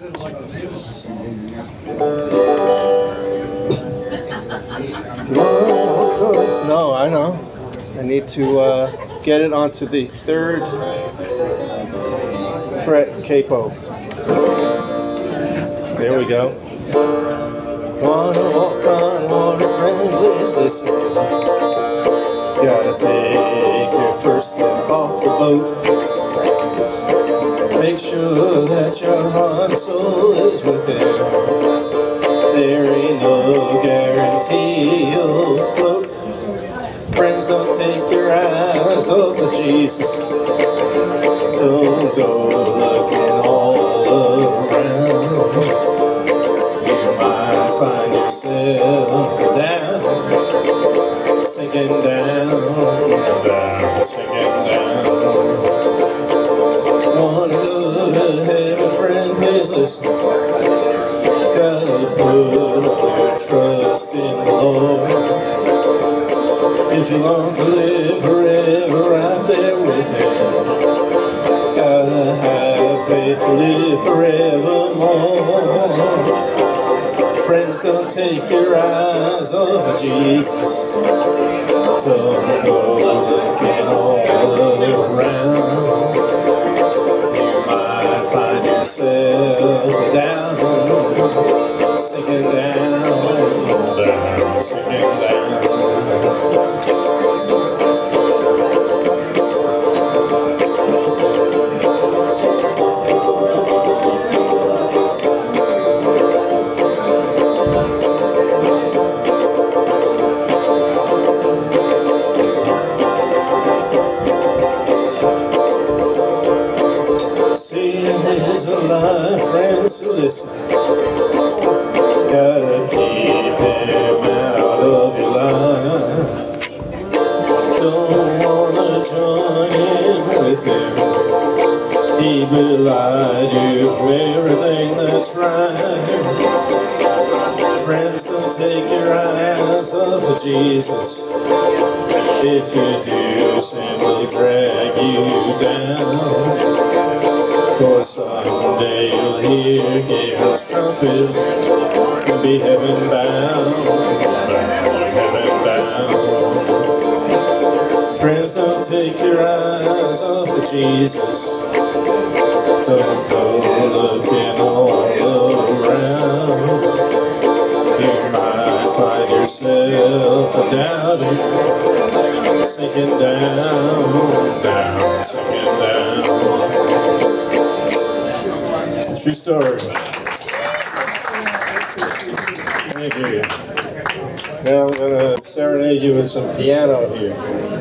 No, I know. I need to get it onto the third fret capo. There we go. Wanna walk on water, friend, please listen. Gotta take your first step off the boat. Make sure that your heart and soul is with it. There ain't no guarantee you'll float. Friends, don't take your eyes off of Jesus. Don't go looking all around. You might find yourself down, sinking down, sinking down. Wanna go to heaven, friend, please listen. Gotta put your trust in the Lord. If you want to live forever right there with Him, gotta have faith to live forevermore. Friends, don't take your eyes off of Jesus. Don't go looking all around. You might find yourself down, sinking down, sinking down. Sin is a lie, friends, who listen. Gotta keep him out of your life. Don't wanna join in with him. He belied you from everything that's right. Friends, don't take your eyes off of Jesus. If you do, sin will drag you down. For someday you'll hear Gabriel's trumpet and be heaven bound, heaven bound. Friends, don't take your eyes off of Jesus. Don't go looking all around. You might find yourself doubting, sinking down, sinking down. True story. Thank you. Now I'm going to serenade you with some piano here.